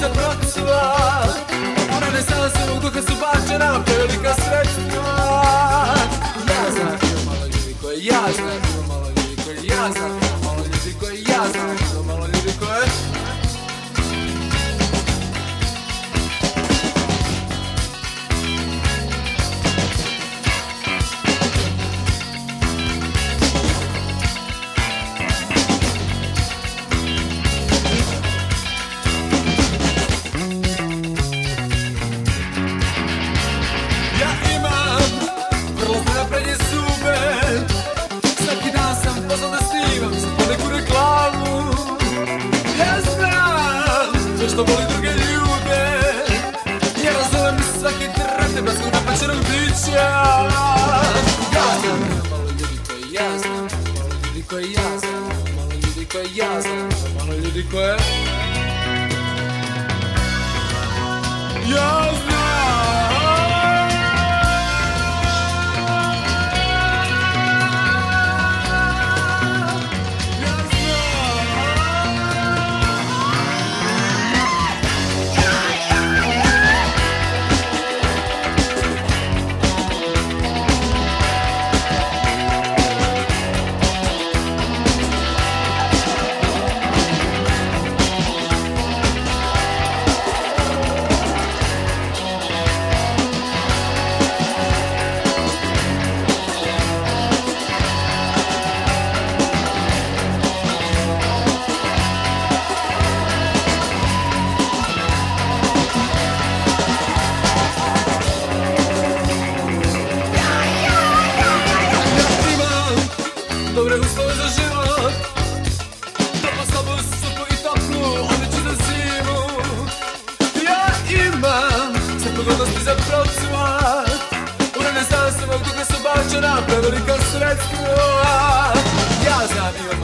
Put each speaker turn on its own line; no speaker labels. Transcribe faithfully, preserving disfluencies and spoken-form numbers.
za procvat. U renesansu duha su bačena velika sredstva. Ja znam bilo malo ljudi koje ja znam, bilo malo ljudi koje ja znam, bilo malo ljudi koje ja znam, bilo malo ljudi koje... Što voli druge ljude, ja razumem svaki trte bez unapačenog bića. Ja znam malo ljudi koji ja znam, malo ljudi koji ja znam, malo ljudi koji ja znam, malo ljudi koje ja znam. Dobre uslove za život, toplo slabu supu i toplu odjeću za zimu. Ja imam sve pogodnosti za procvat. U renesansu mog duha su bačena prevelika sredstva. Ja znam imam